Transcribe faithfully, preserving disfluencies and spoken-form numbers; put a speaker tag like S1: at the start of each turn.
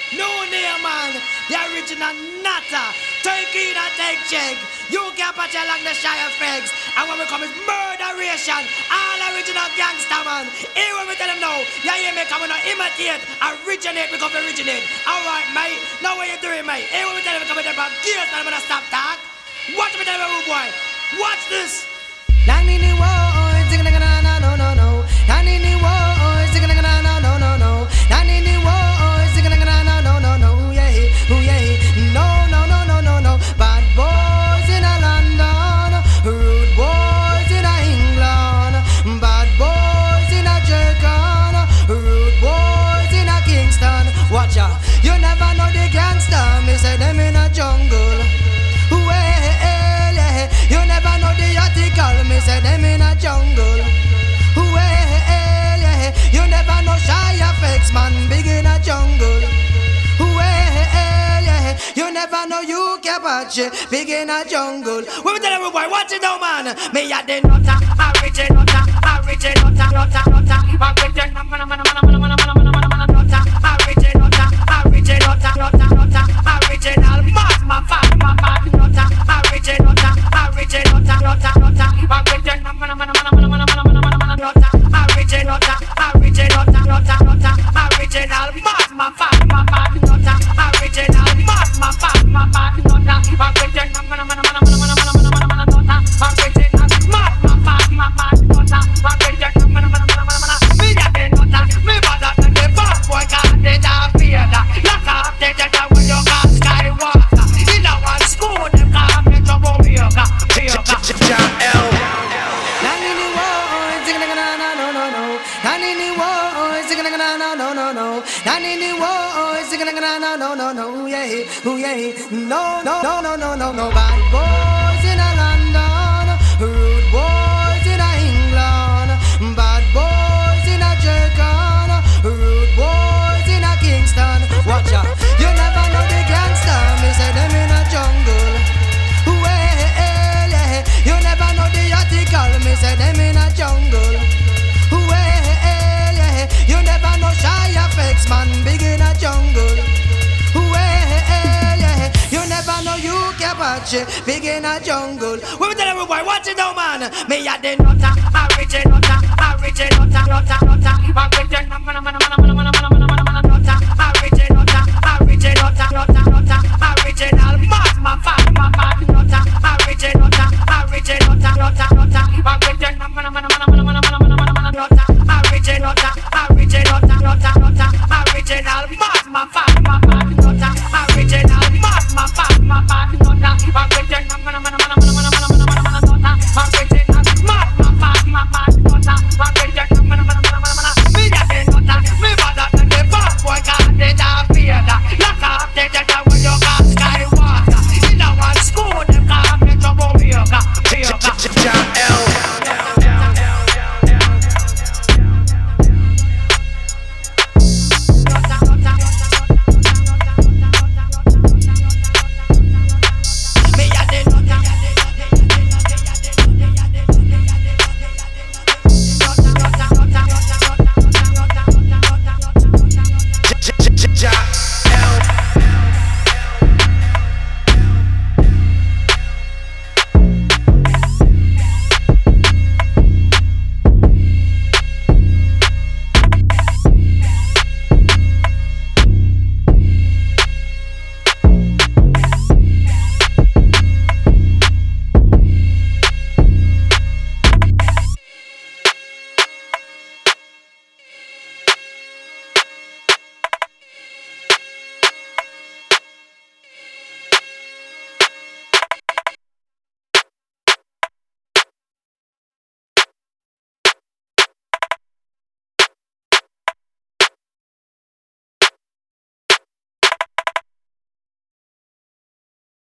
S1: No name man, the original Nata. Turkey that take check. You can patch along the shy effects. And when we come is murderation. All original gangster man. Here when we tell them no, yeah, yeah, me come and imitate. Originate, we come to originate. Alright, mate. Now what you doing, mate? Here when we tell them we come to them gears, man, I'm gonna stop talk. Watch me tell them, rude boy. Watch this.
S2: Lang ni ni wo, zing na na na no no no. Lang ni ni wo, zing na na na no no no. Lang ni ni wo, zing na na na no no no. Yeah, oh yeah. No no no no no no. Bad boys in a London, rude boys in a England. Bad boys in a Jamaica, rude boys in a Kingston. Watch out, you never know the gangster. Me say them in a jungle. You never know the article, me say them in a jungle. Well, yeah. You never know shy effects, man, big in a jungle. Well, yeah. You never know you can watch it, big in a jungle.
S1: When we tell every boy, watch it now, man. Me a the nutter, original nutter, original nutter, nutter, nutter, original nutter, original nutter, original nutter, nutter, original mad, my fat, my bad nutter, original nutter, original nutter, nutter, nutter, original nutter, original nutter, original nutter, nutter, original mad, my fat, my bad nutter, original mad, my fat, my bad nutter, original nutter, original mad, my fat, my bad nutter, original me a the nutter, me bother than the bad boy got it a feather. Lock up the data when you got Skywalker. In a one school, them call me Trouble Maker.
S3: John L.
S2: Lang ni ni wo, zing na na na no no no. Lang ni ni wo, zing na na na no no no. Lang ni ni wo, zing na na na no no no. Yeah, oh yeah. No no no no no no no. Bad boys in a London, rude boys in a England. Bad boys in a Jamaica, rude boys in a Kingston. Watch out, you never know the gangster. Me say them in a jungle. Well, yeah. You never know the article. Me say them in a jungle. Well, yeah. You never know shy effects, man, big in a jungle. Well, yeah. You never know you can watch it, big in a jungle.
S1: When we tell every boy, watch it now, man. Me a the nutter, original nutter, original nutter, nutter, nutter, original nutter,